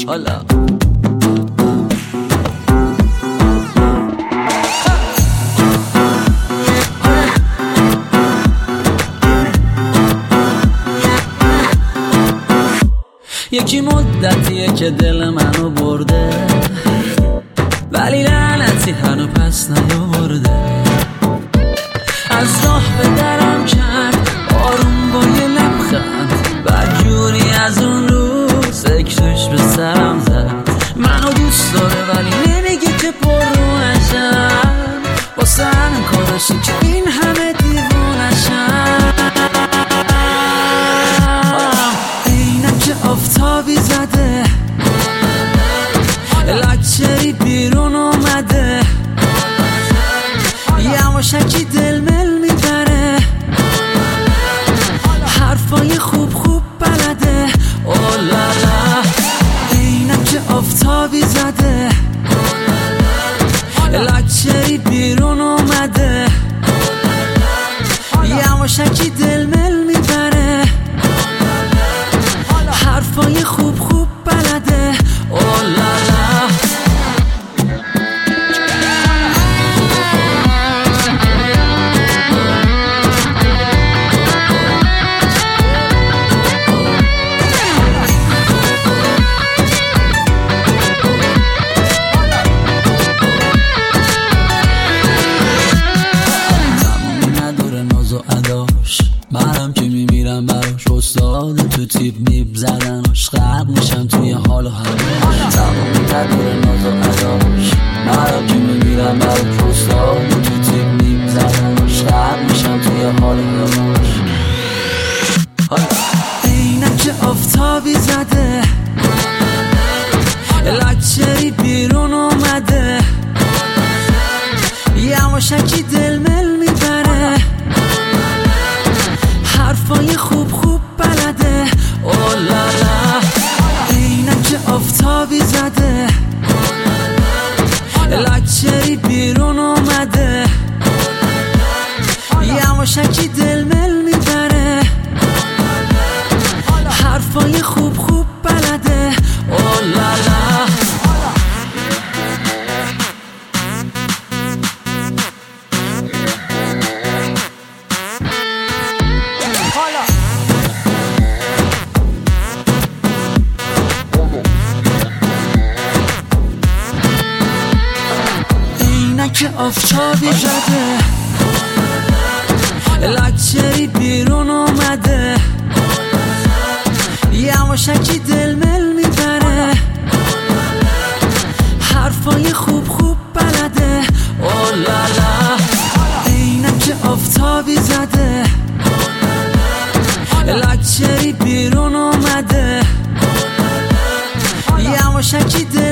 حالا یکی مدتیه که دل منو برده، ولی لعنتی هنو پس نیاورده. از راه به درم کرد آروم با یه لبخند، بدجوری از اون روز فکرش به سرم زد. منو دوست داره ولی نمیگه که پرروشم، واسه همین کارشه که این همه دیوونشم. اینک آفتابی زده، لکچری بیرون اومده، یواشکی دل مل میبره، حرفای خوب خوب بلده. اولالا اینک آفتابی زده، لکچری بیرون اومده، یواشکی دل مل میبره، حرفای خوب خوب بلده. اولالا منم که میمیرم براش، استاد تو تیپ میب زدنش، غرق میشم توی حال و هواش. تمامی نداره ناز و اداش، منم که میمیرم براش، استاد تو تیپ میب زدنش، غرق میشم توی حال و هواش. اینک آفتابی زده، لکچری بیرون اومده، یواشکی دل مل میبره، حرفای خوب خوب بلده. اولالا اینک آفتابی زده، لکچری بیرون اومده، یواشکی دل مل میبره، حرفای خوب خوب بلده. اولالا که آفتابی زده، لکچری بیرون اومده، یواشکی دل مل میبره، حرفای خوب خوب بلده. اولالا اینک آفتابی زده، لکچری بیرون اومده، یواشکی دل